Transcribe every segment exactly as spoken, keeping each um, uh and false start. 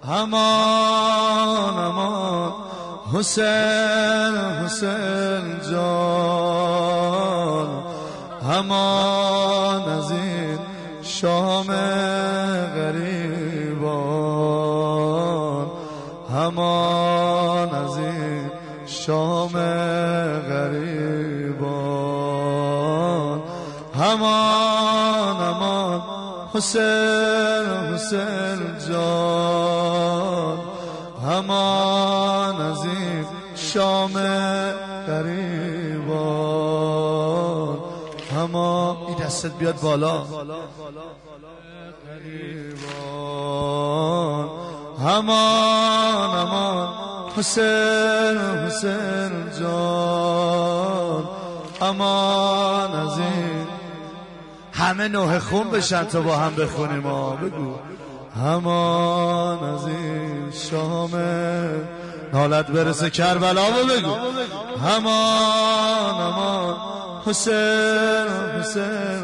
همان همان حسین حسین جان، همان از این شام غریبان، همان از این شام غریبان، همان همان حسین حسین جان، همان از این شام غریبان، همان این دستت بیاد بالا غریبان، همان همان حسین حسین جان، همان از این همه نوح خون بشن تا با هم بخونیم. ها بگو همان از این شام نالت برسه کربلا، بگو همان همان حسین حسین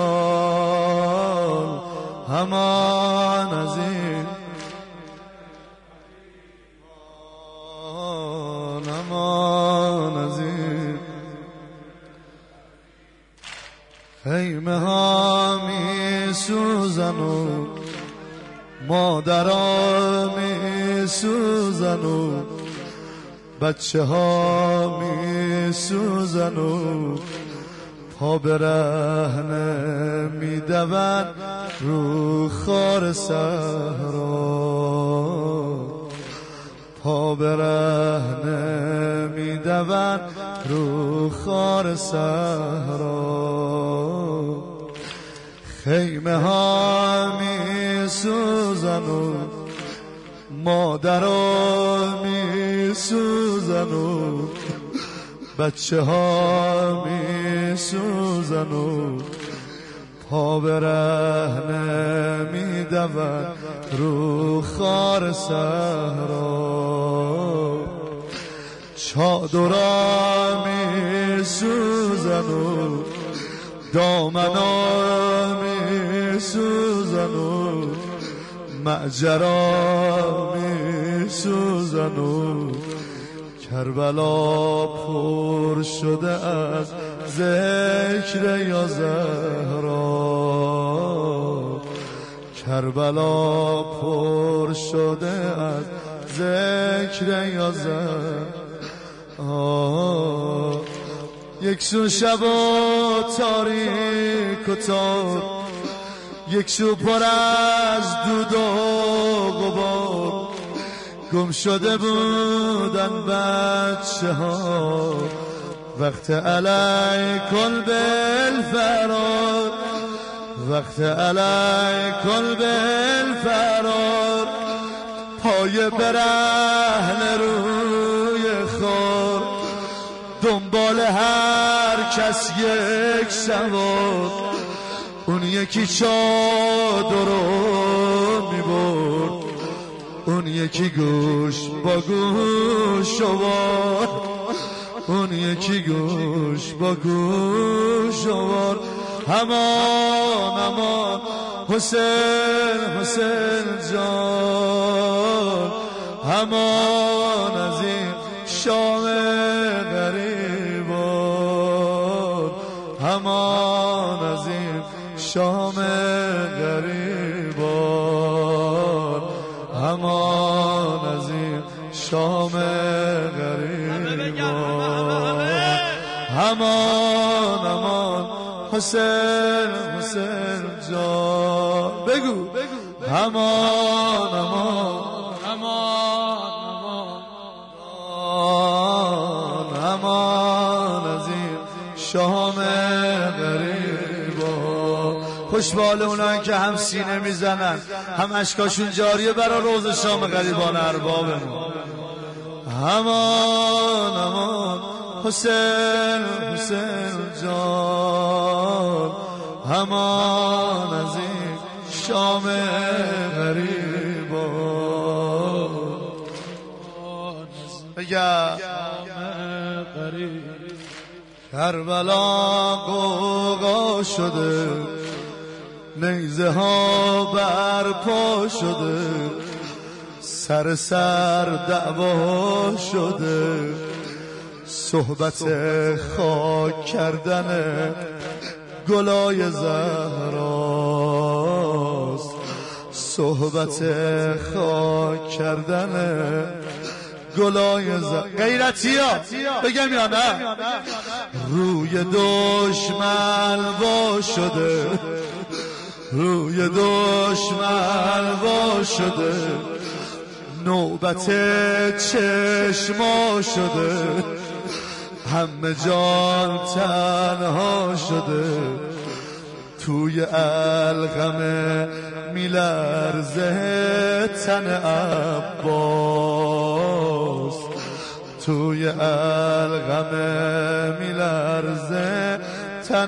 جان، همان از این همان از این خیمه ها می سوزن و مادرها می سوزن و بچه ها می سوزن و پا برهنه می دوند رو خار صحرا، پا برهنه می دوند رو خار صحرا، خیمه ها می سوزن و مادرها می سوزن و بچه ها می سوزن و پا برهنه می دوند رو خار صحرا، چادرها می سوزن و دامنا می سوزن و معجرا می سوزن و کربلا پر شده از ذکر یا زهرا، کربلا پر شده از ذکر یا زهرا، یک سو شب و تاریک و تار، یک سو پر از دود و غبار، گم شده بودن بچه ها وقت علیکم بالفرار، وقت علیکم بالفرار، پای برهنه روی خار، دنبال هر کس یک سوار، اون یکی چادر رو میبرد، اون یکی گوش با گوش وار، اون یکی گوش با گوش وار، همان همان حسین حسین جان، همان از این شام غریبان، همان از این شام غریبان، همان از این شام غریبان، همان همان حسین حسین جان، بگو همان همان همان همان از این شام غریبان. خوشبال اونایی که هم سینه میزنن هم اشکاشون جاریه برای روز شام غریبان اربابمون. همان همان حسین حسین جان، همان از این شام غریبان. بگم کربلا غوغا شده، نیزه ها برپا شده، سر سر دعوا شده، صحبت خاک کردن گلای زهراست، صحبت خاک کردن گلای زهراست. غیرتی ها بگم یا نه؟ روی دشمن وا شده، روی دشمن وا شده، نوبت چشما شده، همه جان تنها شده، توی الغمه میلرزه تن عباس، توی الغمه میلرزه تن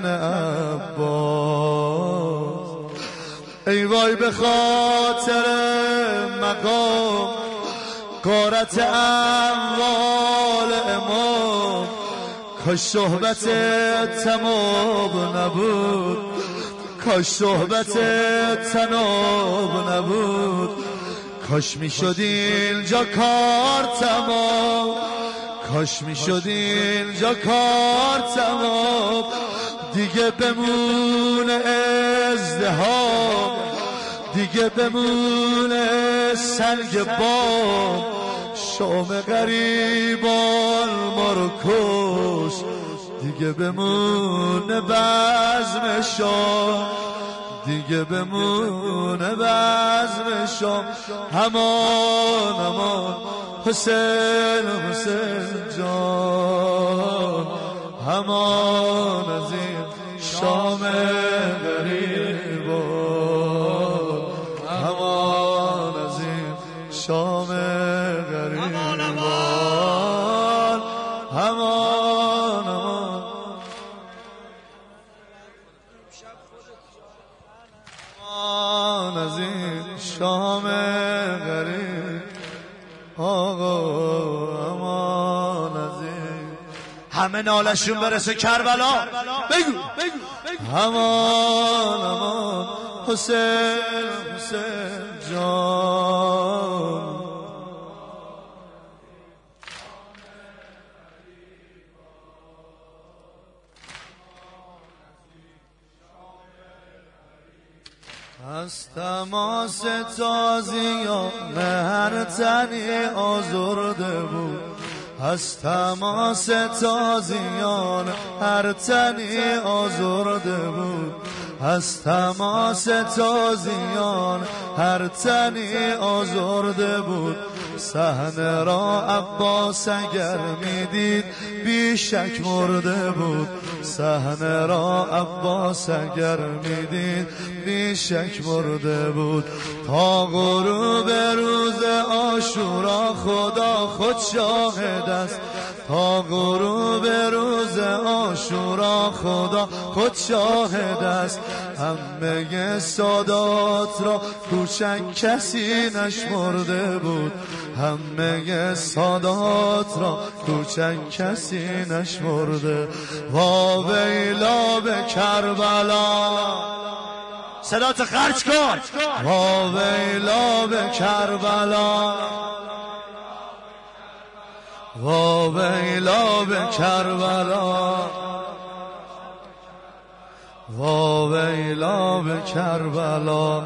عباس. ای وای به خاطر مقام غارت اموال امام، کاش صحبت تمام نبود، کاش صحبت تناب نبود، کاش میشد اینجا کار تمام، کاش میشد اینجا کار تمام، دیگه بمونه ازدحام، دیگه بمونه سنگ بام، شام غریبان ما رو کش، دیگه بمونه بزم شام، دیگه بمونه بزم شام. همان همان حسین حسین جان، همان از این شام غریبان، همان از این شام غریبان، همان همان همان از این شام غریب آقا، همان از این همه نالشون برسه کربلا. بگو بگو همان همان حسین حسین جان. از تماس تازیان هر تنی آزرده بود، از تماس تازیان هر تنی آزرده بود، از تماس تازیان هر تنی آزرده بود. صحنه را عباس اگر میدید بیشک مرده بود، صحنه را عباس اگر میدید بیشک مرده بود. تا غروب روز عاشورا خدا خود شاهد است، تا غروب روز عاشورا خدا خود شاهد است. همه سادات را کوچک کسی نشمرده بود، همه سادات را کوچک کسی نشمرده. وا ویلا به کربلا، صدات خرج کن. وا ویلا به کربلا، وا ویلا به کربلا، وا ویلا به کربلا.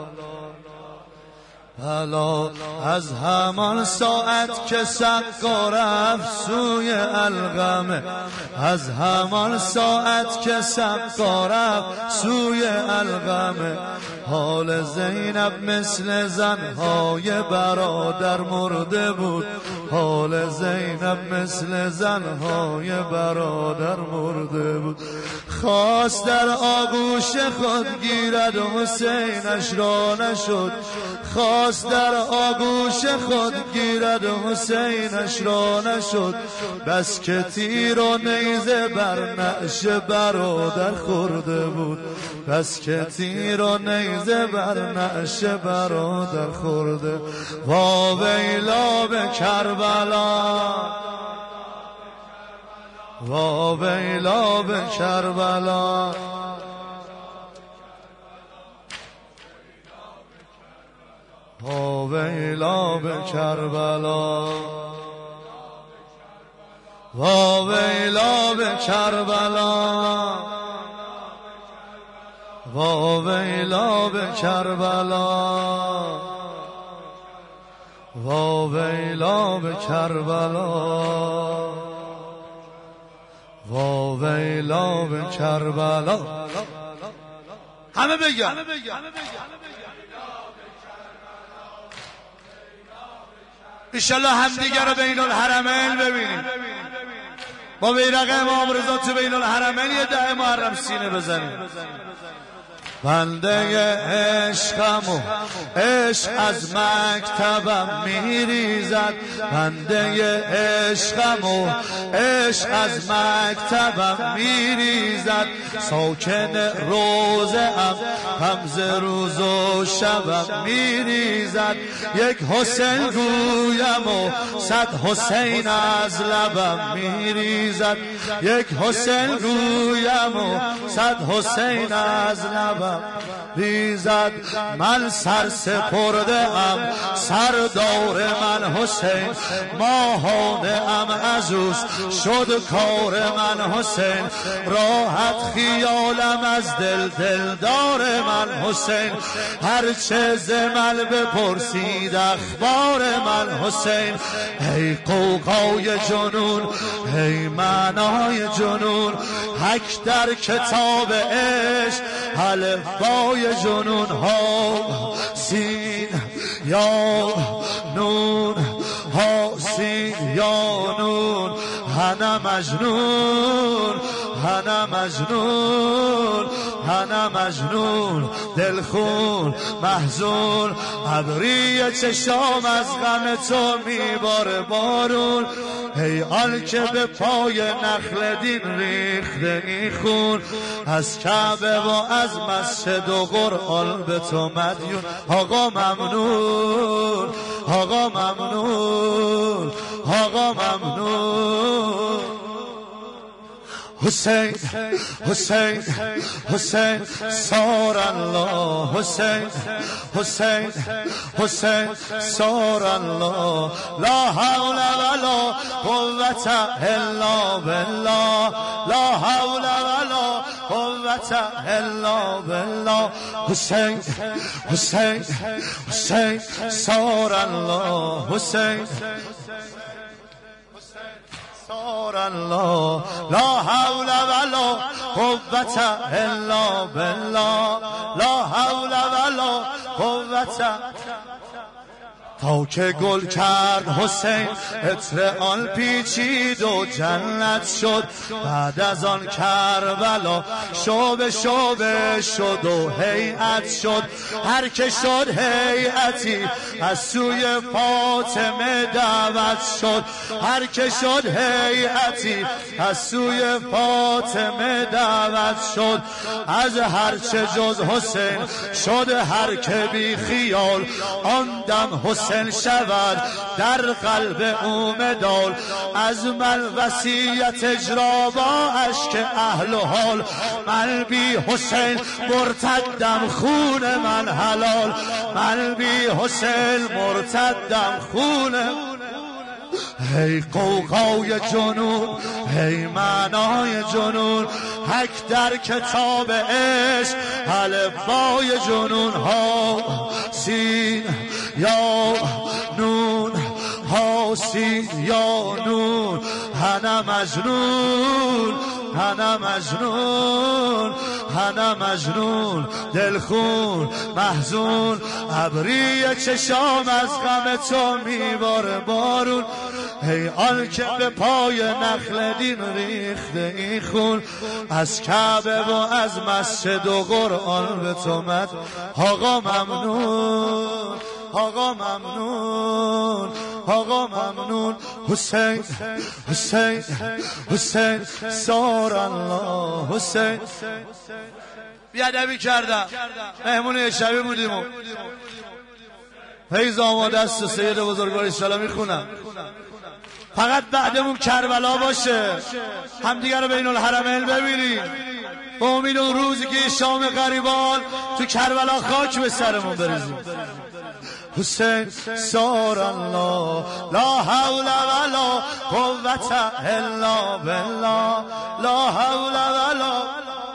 بلا از همان ساعت که سقا رفت سوی الغمه، از همان ساعت که سقا رفت سوی الغمه. حال زینب مثل زنهای برادر مرده بود، حال زینب مثل زنهای برادر مرده بود. خواست در آغوش خود گیرد حسینش را نشد، خواست در آغوش خود گیرد حسینش را نشد. بس که تیر و نیزه بر نعش برادر خورده بود، بس که تیر و نیزه بر نعش برادر خورده. وا ویلا به کربلا، وا ویلا به کربلا. واویلا به کربلا واویلا به کربلا واویلا به کربلا واویلا به کربلا واویلا به کربلا. همه بگن انشالله همدیگر رو بین الحرمین ببینیم. با بیرق امام رضا تو بین الحرمین یه ده محرم سینه بزنیم. بنده عشقم و عشق از مکتبم میریزد، بنده عشقم و عشق از مکتبم میریزد، ساکن روزه ام همز روز و شبم میریزد، یک حسین گویم و صد حسین از لبم میریزد، یک حسین گویم و صد حسین از لبم ریزد. من سر سپرده ام سردار من حسین، ماهانه ام عزوز شد کار من حسین، راحت خیالم از دل دلدار من حسین، هرچه زمل بپرسید اخبار من حسین. ای قوقای جنون ای معنای جنون، حک در کتاب عشق الفبای جنون ها، سین یا نون ها سین یا نون، هنه مجنون هنه مجنون هنه مجنون، دلخون محزون ابری چشام از غم تو میباره بارون. ای آن که به پای نخل دین ریخته این خون، از کعبه و از مسجد و قرآن به تو مدیون. آقا ممنون آقا ممنون آقا ممنون. حسین حسین حسین سار الله، حسین حسین حسین سار الله، لا حول ولا قوة الا بالله، لا حول ولا قوة الا بالله. حسین حسین حسین سار الله، حسین سار الله، لا حول ولا قوة الا بالله، لا حول ولا قوة. تا که گل کرد حسین عطر آن پیچید و جنت شد، بعد از آن کربلا شعبه شعبه شد و هیئت شد، هر که شد هیئتی از سوی فاطمه دعوت شد، هر که شد هیئتی از سوی فاطمه دعوت شد، از هر چه جز حسین شد هر که بی خیال، آن دم حسین شود در قلب او مدال، از من وصیت اجرا با اشک اهل و حال، من بی حسین مرتدم خون من حلال، من بی حسین مرتدم خون. ای قوقای جنون ای معنای جنون، حک در کتاب عشق الفبای جنون ها، سین یا نون ها سین یا نون، هنه مجنون هنه مجنون هنه مجنون، دلخون محزون ابری چشام از غم تو میباره بارون. ای آن که به پای نخل دین ریخته این خون، از کعبه و از مسجد و قرآن به تو مد. آقا ممنون آقا ممنون آقا ممنون. حسین حسین حسین سار الله، حسین. بیادبی کردم، مهمون شبی بودیم و فیض آماده است و سید بزرگوار انشاءالله میخونم. فقط بعدمون کربلا باشه، همدیگه رو بین الحرمین ببینیم، با امید اون روزی که شام غریبان تو کربلا خاک به سرمون بریزیم. حسین سار الله لا حول ولا قوة الا بالله لا حول ولا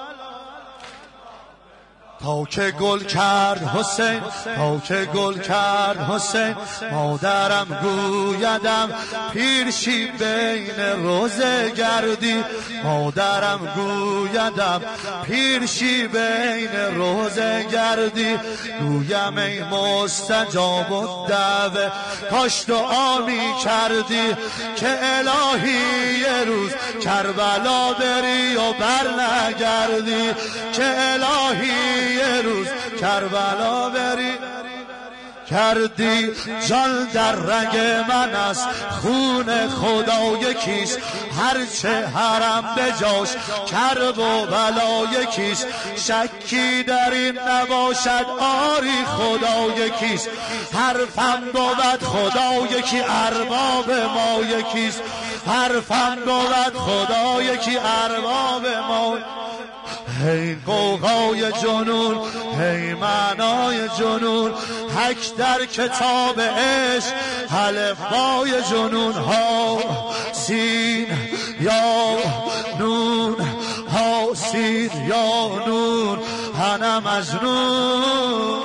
تا که گل کرد حسین تا که گل کرد حسین مادرم گویدم پیرشی بین روزه گردی مادرم گویدم پیرشی بین روزه گردی گویم ای مستجاب الدعوه کاش دعا می کردی که الهی یه روز کربلا بری و بر نگردی که الهی یه روز کربلا بری کردی جان در رنگ من است خون خدا یکیست هرچه حرم بجاش کرب و بلا یکیست شکی در این نباشد آری خدا یکیست حرفم بود خدا یکی ارباب ما یکیست حرفم بود خدا یکی ارباب ما هی قوقای جنون هی معنای جنون حک در کتاب عشق الفبای جنون ها سین یا نون ها سین یا نون هنم مجنون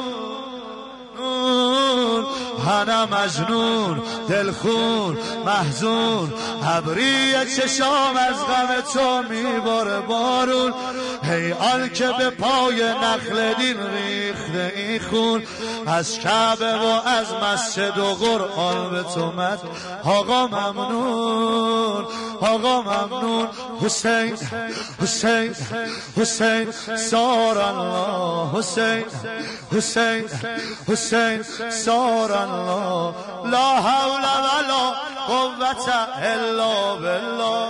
هنم مجنون دلخون محزون ابری چشام از غم تو میباره بارون هی آن که به پای نخل دین ریخته این خون از کعبه و از مسجد و قرآن به تو مد آقا ممنون آقا ممنون حسین حسین حسین سار الله حسین حسین حسین سار الله لا حول ولا قوة الا بالله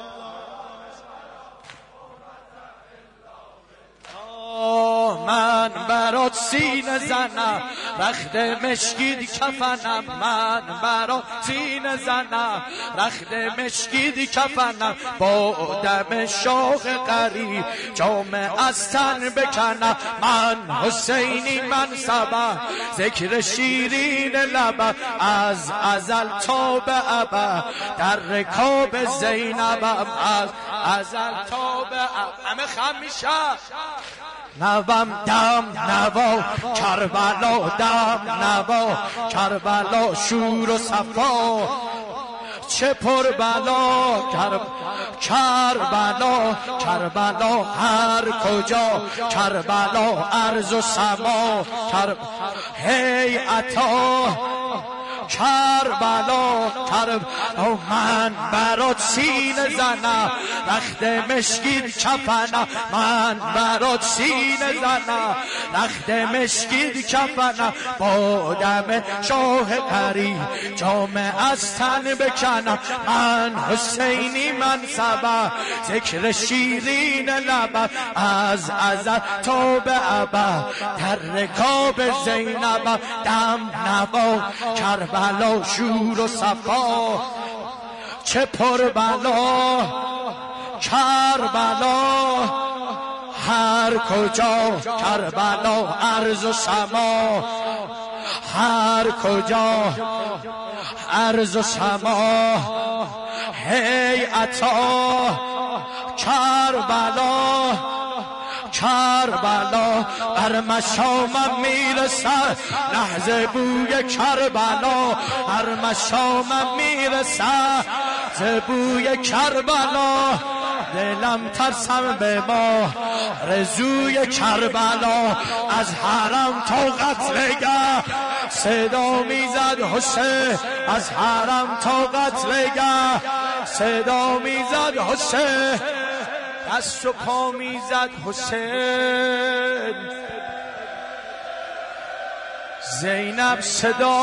من برات سینه زنم رخت مشکید کفنم من برات سینه زنم رخت مشکید کفنم با دم شوق قریب جامه از تن بکنم من حسینی منصبم ذکر شیرین لبم از ازل تا به ابد در رکاب زینبم از ازل تا به ابد همه خم میشه نوام دم نوا کربلا دم نوا کربلا شور و صفا چه پر بلا کرب کربلا کربلا هر کجا کربلا ارض و سما کرب هی عطا کربلا کرب او من برات سینه زنم رخت مشکید کفنم من برات سینه زنم رخت مشکید کفنم با دم شاه پری جامه از تن بکنم من حسینی منصبم ذکر شیرین لبم از ازل تا به ابد در رکاب زینبم دم نوا کربلا بلا شور و صفا چه پر بلا کربلا هر کجا کربلا ارض و سما هر کجا ارض و سما هی عطا کربلا کربلا بر مشامم میرسد لحظه بوی کربلا بر مشامم میرسد بوی کربلا دلم ترسم به ما رزوی کربلا از حرم تا قتلگاه صدا میزد حسین از حرم تا قتلگاه صدا میزد حسین دست و پا میزد حسین زینب صدا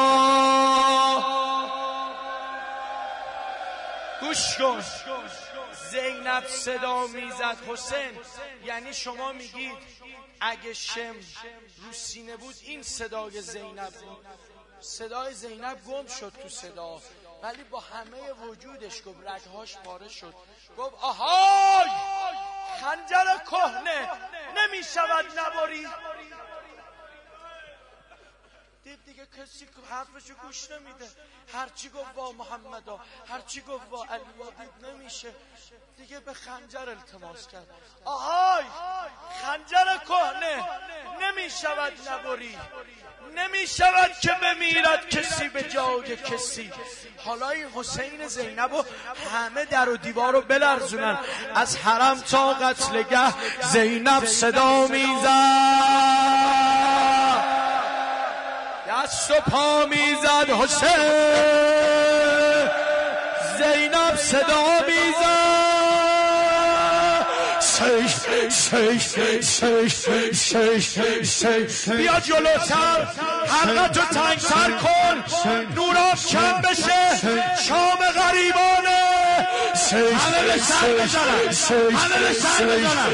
گوش کن زینب صدا میزد حسین یعنی شما میگید اگه شم رو سینه بود این صدای زینب بود صدای زینب گم شد تو صدا ولی با همه وجودش گفت رگهاش پاره شد گفت آهای خنجر کهنه نمی شود نباری دید دیگه کسی حرفشو گوش نمیده، هرچی گفت با محمدا، هرچی گفت با علی دید نمیشه دیگه، به خنجر التماس کرد. آهای خنجر کهنه نمیشود نبری، نمیشود که بمیرد کسی به جای کسی. حالا این حسین زینبو همه در و دیوار رو بلرزونن، از حرم تا قتلگه زینب صدا میزد، دست و پا میزد حسین، زینب صدا میزد، شش شش شش شش شش بیا جلوتر، حلقتو تنگتر کن، نوراب کم بشه، شام غریبانه، همه به سر بزنن، همه به سر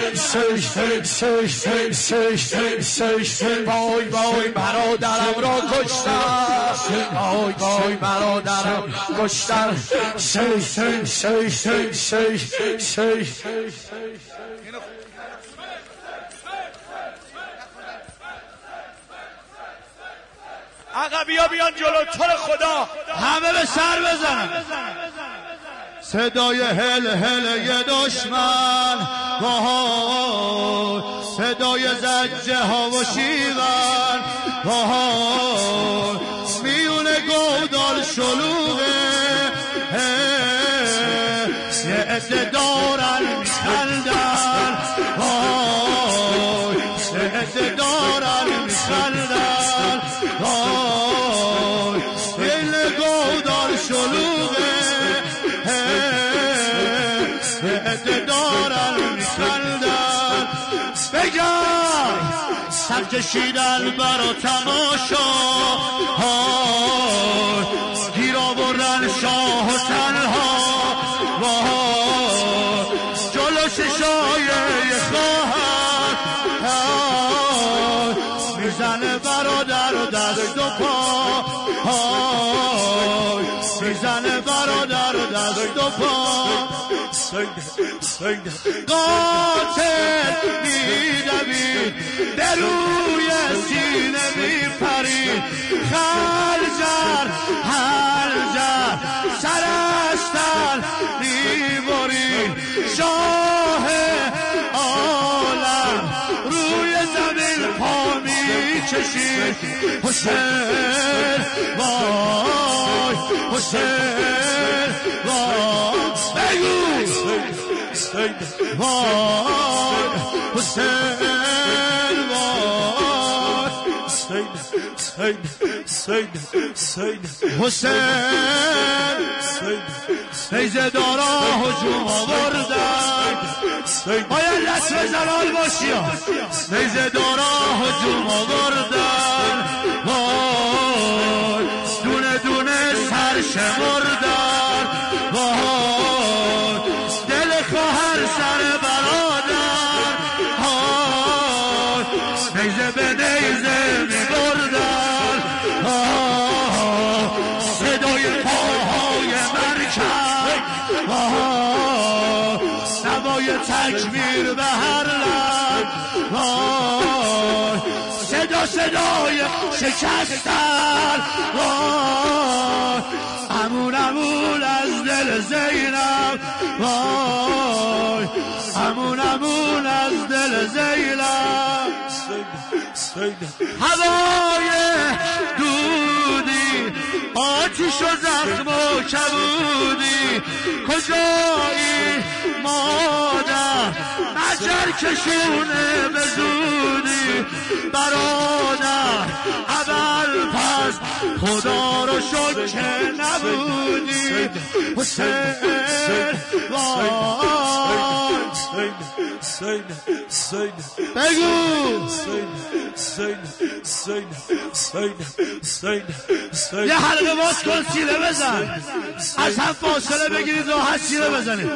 بزنن. وای وای برادرم را کشتن، وای وای برادرم کشتن. عقبیا بیان جلو، تو رو خدا همه به سر بزنن. صدای هل هل یه دشمن، وای صدای زجه ها و شیون، وای میونه گودال شلوغه، یه عده دارن میخندن، وای یه عده دارن میخندن، وای یه گودال شلوغه، یه عده دارن میخندن. بگم سب کشیدن برا تماشا، گیر آوردن شاه و تنها، جلو ششای خواهر میزنه برادر و دست و پا، میزنه برادر و دست و پا. قاتل میدوید به روی سینه میپرید، خنجر هنجر سرشتن میبرید، شاه عالم روی زمین پا میکشید. حسین وای حسین وای بگو وای حسین وای حسین نیزه دارا هجوم آوردن، باید دست به زلال باشی، نیزه دارا هجوم آوردن، وای دونه دونه سر شمردن، وای دل خواهر سر برادر، وای نیزه به نیزه میبردن، صدای پاهای مرکب، نوای تکبیر به هر لب، صدا صدای شکستن، امون امون از دل زینب، وای امون امون از دل زینب. هوای دودی آتش و زخم و کبودی، کجایی مادر مجر کشونه به زودی، برادر اول پس خدا رو شکر که نبودی. حسین وای بگو یه حلقه باز کن، سیره بزن، از هم فاصله بگیرید راحت سیره بزنید.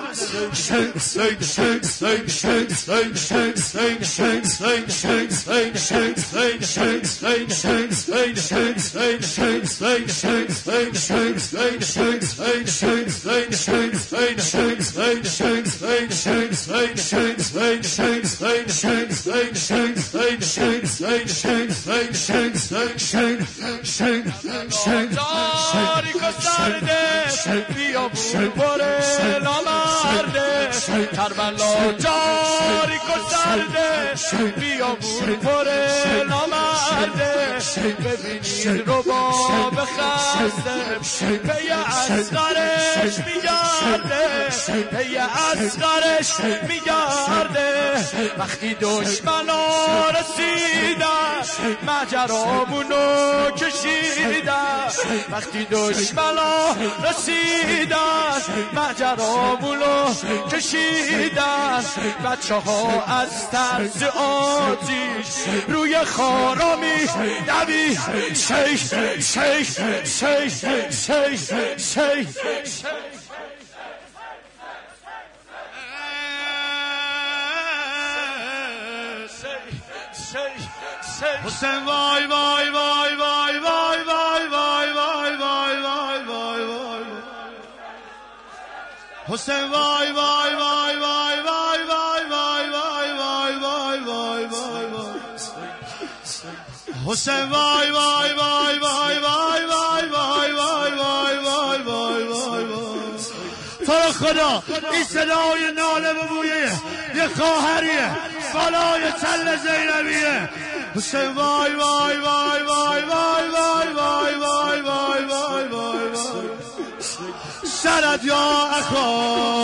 تاریک و سرده بیابون پره نامرده کربلا تاریک و سرده بیابون پره نامرده ببینید رباب خسته پی اصغرش میگرده پی اصغرش میگرده وقتی دشمنا رسیدن ماجرامونو کشیدن وقتی دشمنا رسیدن ماجرامونو کشیدن بچه ها از ترس آتیش روی خارا می دوی شیخ شیخ شیخ شیخ شیخ حسین وای وای وای وای وای وای وای وای وای وای وای وای حسین وای وای وای وای وای وای وای وای وای وای وای وای حسین وای وای وای وای وای وای وای وای وای وای وای وای وای تو رو خدا این صدای ناله و بویه یه خواهریه بالای تل زینبیه حسین وای وای وای وای وای وای وای وای وای وای وای وای سرت یا اخا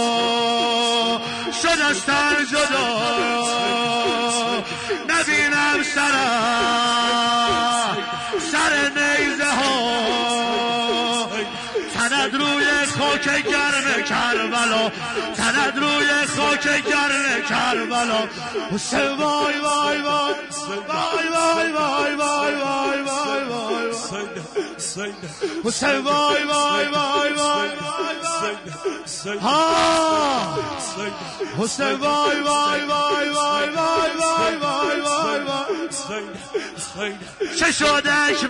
شد از تن جدا نبینم سرت سر نیزه ها تنت روی خاک گرم کربلا تنت روی خاک گرم کربلا حسین وای وای وای وای وای وای وای وای وای وای حسین وای وای وای وای ها حسین وای وای وای وای وای وای وای وای وای چه شدش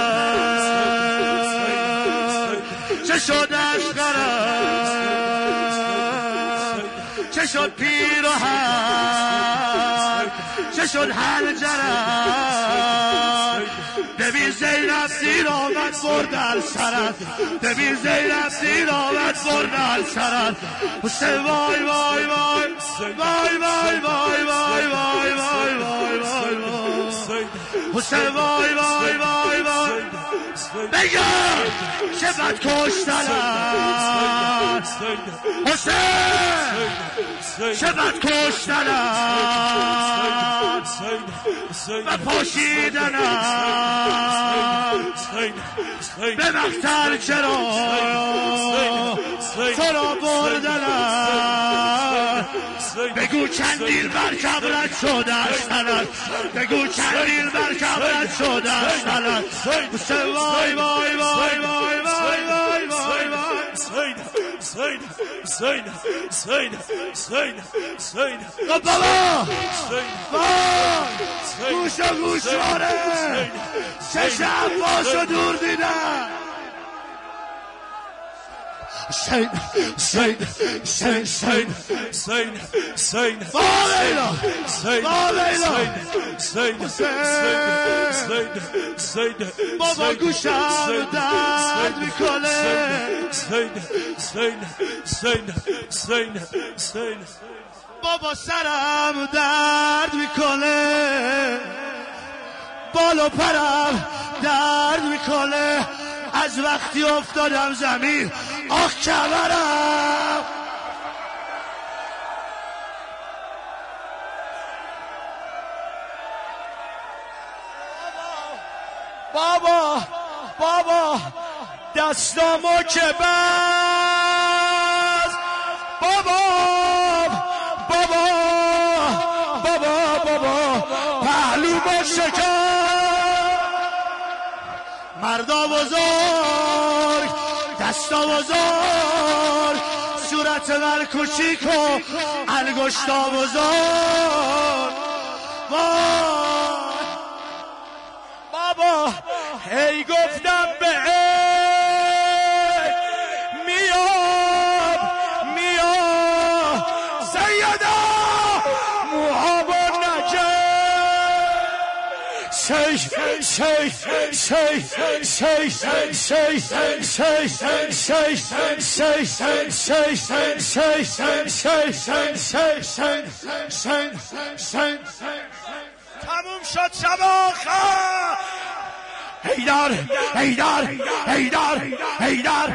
برم چه شدش غرم چه شد پیرهن چه شد حنجرم ببین زینب دیر آمد بردن سرت ببین زینب دیر آمد بردن سرت حسین وای وای وای وای وای وای وای وای وای وای وای حسین وای وای وای وای بگم چه بد کشتنم حسین چه بد کشتنم و پاشیدنم به مقتل چرا تو را بردنم بگو چندین بر کبرت شده است تنت بگو چندین بر کبرت شده است تنت حسین وای وای وای وای وای وای وای وای Sayın, sayın, sayın, sayın, sayın. بابا وای گوش و گوشواره چشم باشو دور دیدم Sayın, sayın, sayın, sayın, sayın, sayın. Bağlayla, bağlayla. Sayın, sayın, sayın, sayın. Baba guşam dert mikole. Sayın, sayın, sayın, sayın, sayın. Baba سرم درد میکنه بالا پرم درد میکنه از وقتی افتادم زمین آخ کمرم بابا بابا دستامو که بس بابا بابا بابا بابا پهلو با شکر مردا بزرگ دستا بزرگ صورت من کوچیک و انگشتا بزرگ وای بابا هی گفتم به میام میام سیدا تموم شد شب آخر. حیدر حیدر حیدر حیدر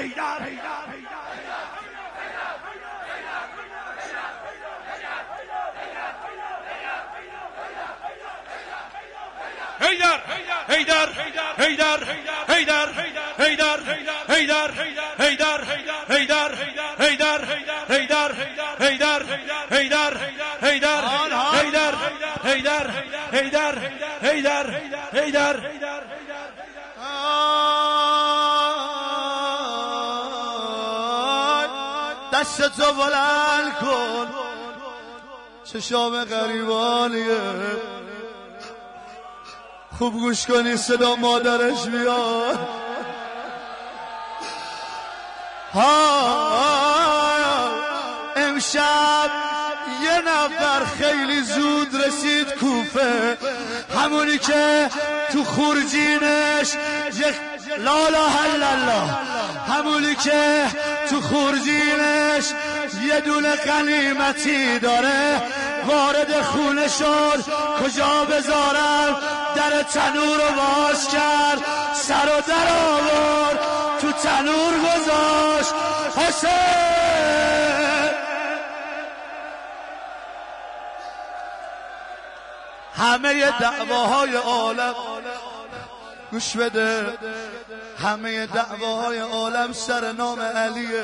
هیدر هیدر هیدر هیدر هیدر هیدر هیدر هیدر هیدر هیدر هیدر هیدر هیدر هیدر هیدر هیدر هیدر هیدر هیدر دستتو بلند کن چشام غریبانیه خوب گوش کنی صدا مادرش بیاد. ها امشب یه نفر خیلی زود رسید کوفه، همونی که تو خورجینش یک لا اله الا الله، همونی که تو خورجینش یه دونه غنیمتی داره، وارد خونه شد کجا بذارم، در تنور رو باز کرد، سر و در آورد تو تنور گذاشت. حسین همه دعواهای عالم گوش بده، همه دعواهای عالم سر نام علیه.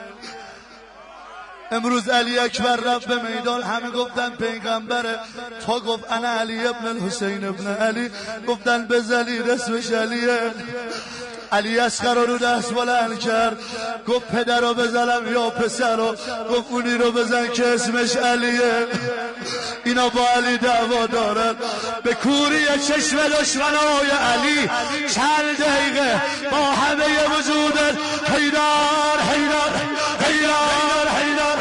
امروز علی اکبر رفت به میدان، همه گفتن پیغمبره، تا گفت انا علی ابن الحسین ابن علی، گفتن بزنید اسمش علیه. علی اصغر رو دست بلند کرد، گفت پدر رو بزنم یا پسر رو، گفت اونی رو بزن که اسمش علیه. اینا با علی دعوا دارن، به کوری چشم دشمنای علی چند دقیقه با همه وجودت حیدر حیدر حیدر حیدر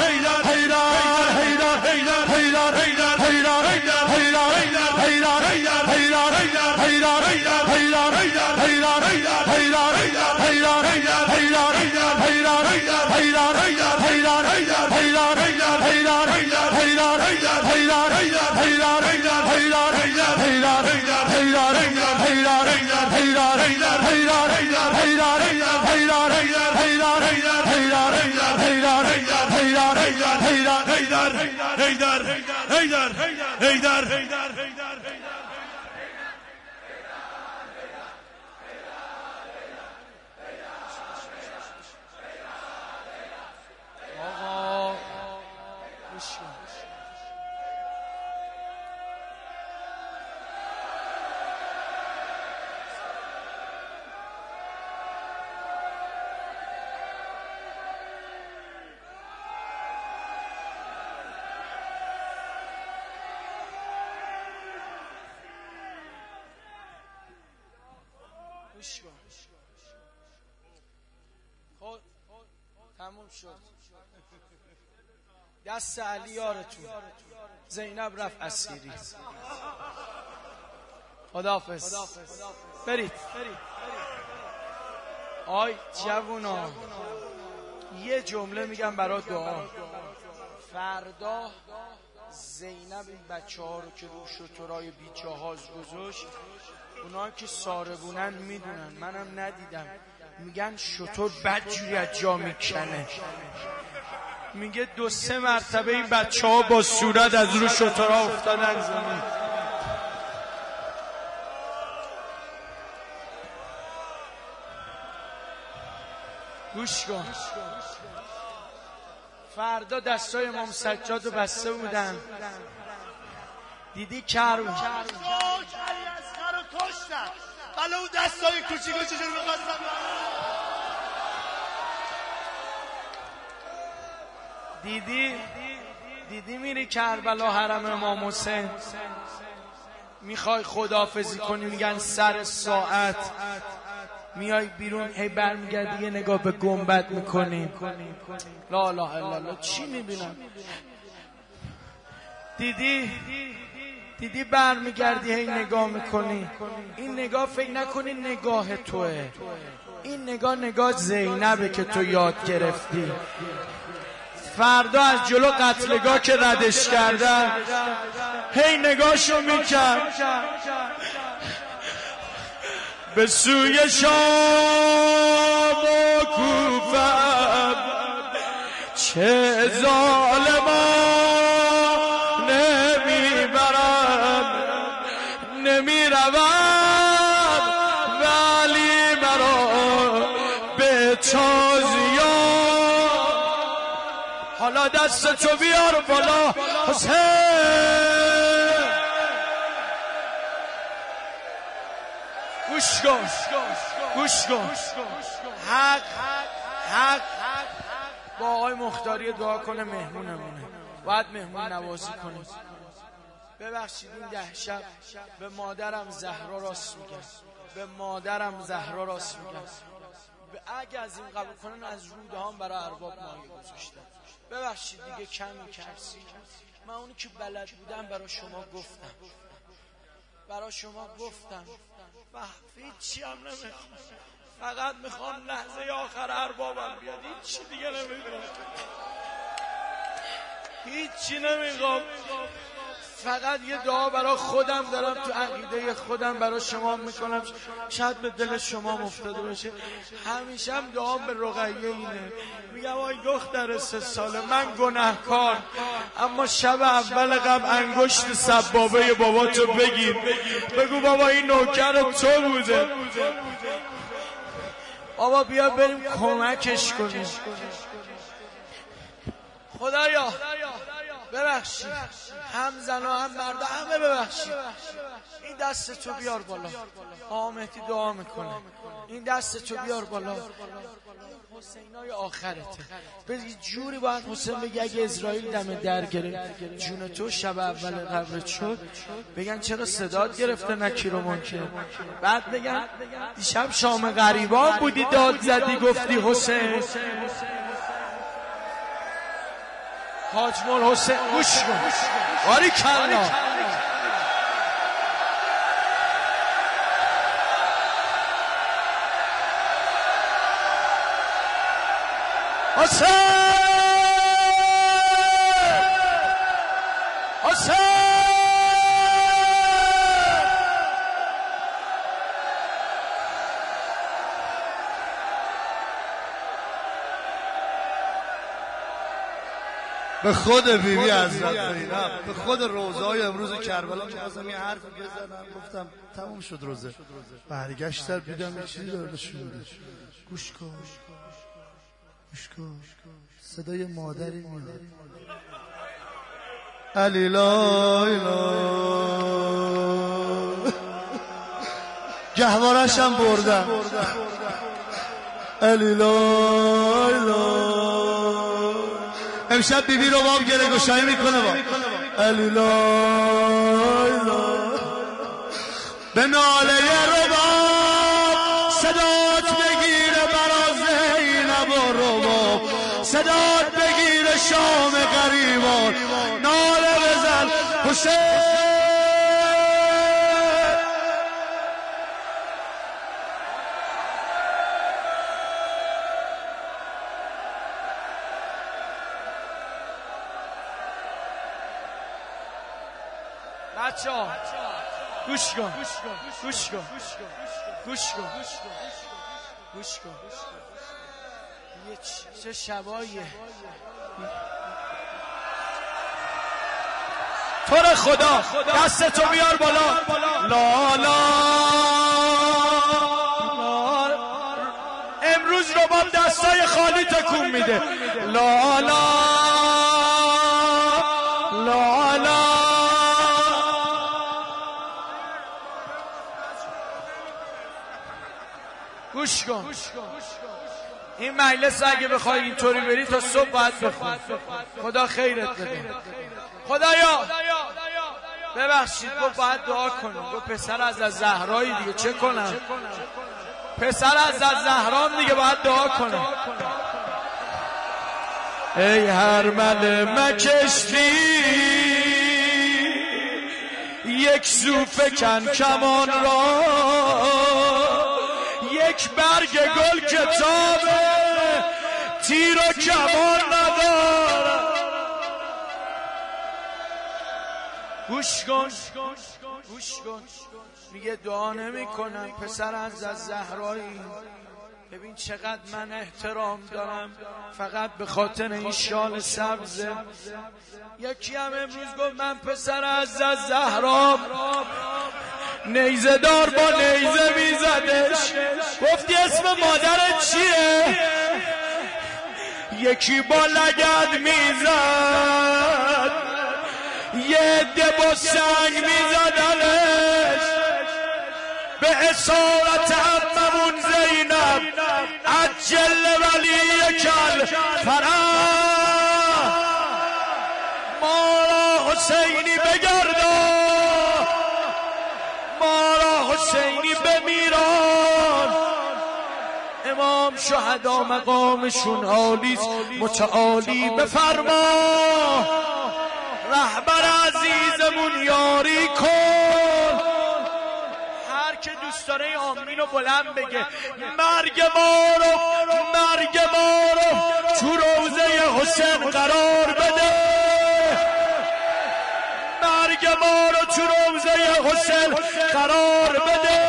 خب تموم شد. دست علی یارتون، زینب رفت اسیری. خداحافظ. برید. آی جوونا، یه جمله میگم برای دعا. فردا زینب این بچه ها رو که رو شترهای بی جهاز گذاشت، اونا که ساربونن میدونن، منم ندیدم، میگن شتر بدجوری از جا میکنه. میگه دو سه مرتبه این بچه ها با صورت از رو شترها افتادن زمین. گوش کن، فردا دستای امام سجاد رو بسته بودن، دیدی کرم علی اصغر رو کشتن، ولی اون دستای کوچیکو چجور می‌خواستن؟ دیدی دیدی میری کربلا حرم امام حسین، میخوای خداحافظی کنی، میگن سر ساعت، میای بیرون هی برمیگردی یه نگاه به گنبد میکنی، لا اله الا الله. چی میبینم؟ دیدی دیدی برمیگردی هی نگاه میکنی، این نگاه فکر نکنی نگاه توه، این نگاه نگاه زینبه که تو یاد گرفتی. فردا از جلو قتلگاه که ردش کردن هی نگاهشو میکرد به سوی شام و کوفه، چه ظالمان نمیبرم نمیروم، ولی مرا به تازیان. حالا دست تو بیار بالا حسین. گوش کن گوش کن، حق حق با آقای مختاری دعا کنه، مهمونمونه، باید مهمون نوازی کنه. ببخشید این ده شب به مادرم زهرا راست میگم، به مادرم زهرا راست میگم. اگه از این قبول کنن از روده هم برای ارباب مایه گذاشتم. ببخشید دیگه کمی کرسی، من اونی که بلد بودم برای شما گفتم، برای شما گفتم و هیچی هم نمیخوام، فقط میخوام لحظه آخر اربابم بیاد، هیچی دیگه نمیخوام، هیچی نمیخوام، فقط یه دعا برای خودم دارم، تو عقیده خودم برای شما میکنم، شاید به دل شما افتاده باشه. همیشه هم دعام به رقیه اینه، میگم آی دختر سه ساله، من گناهکار، اما شب اول قبل انگشت سبابه بابا تو بگیر، بگو بابا این نوکر تو بوده، بابا بیا بریم کمکش کنیم. خدایا ببخشید، هم زن و هم مرد همه ببخشید. این دست تو بیار بالا، آقا مهدی دعا میکنه، این دست تو بیار بالا. حسینای آخرته، به جوری باید حسین بگه اگه اسرائیل دم در گرفت جون تو شب اول قبرت شد، بگن چرا صدات گرفته نکی رو منکر، بعد بگن دیشب شام غریبان بودی داد زدی گفتی حسین. حاج مول حسین گوش کن، باری کلا حسین حسین به خود بیبی بی حضرت زینب، به خود روزهای امروز کربلا می‌خواستم یه حرفی بزنم، گفتم تموم شد روزه، برگشتم دیدم یه چیزی داره نشون میده. گوش کن گوش کن، صدای مادری میاد، علی لای لای، گهوارش هم بردم، علی لای لای. امشب بیبی رو باب گره گشایی میکنه با علی لای لای. به ناله رباب صدات بگیره برا زینب و رباب، صدات بگیره شام غریبان، ناله بزن حسین. بچه ها گوش کن گوش کن گوش کن گوش کن، یه چه شباییه تو رو خدا، دست تو بیار بالا. لا لا امروز رباب دستای خالی تکون میده. لا لا لا لا گوش کن، این مجلس اگه بخوای اینطوری بری تا صبح باید بخون. خدا خیرت بده. خدایا ببخشید، گفت باید دعا کنم، گفت پسر از از زهرایی دیگه چه کنم، پسر از از زهرام دیگه باید دعا کنم. ای هرمل مکشتی یک سو فکن کمان را، یک برگ گل کتابه تیر و کمان نداره. گوش کن گوش کن، میگه دعا نمی کنم پسر از زهرایی. ببین چقدر من احترام دارم فقط به خاطر این شال سبزه. یکی هم امروز گفت من پسر از زهرام، نیزه دار با نیزه میزدش. گفتی اسم مادرت چیه؟ یکی با لگد میزد، یه عده با سنگ میزدنش. به اسارت عممون زینب عجل ولی کل فرح، ما را حسینی بگردا، ما را حسینی بمیران. امام شهدا مقامشون عالیست، متعالی بفرما. رهبر عزیزمون یاری کن. هر که دوست داره آمین رو بلند بگه. مرگ ما رو مرگ ما رو تو روضه حسین قرار بده، مرگ ما رو تو روضه حسین قرار بده.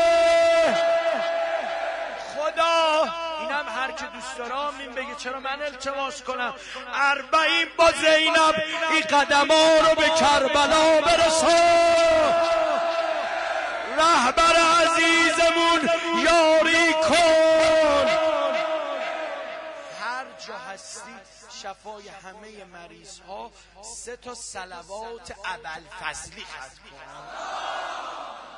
خدا اینم هر که دوست داره آمین بگه. چرا من التماس کنم؟ اربعین با زینب این قدما رو به کربلا برسون. رهبر عزیزمون یاری کن. هر جا هستی شفای همه مریض ها سه تا صلوات ابوالفضلی ختم کن.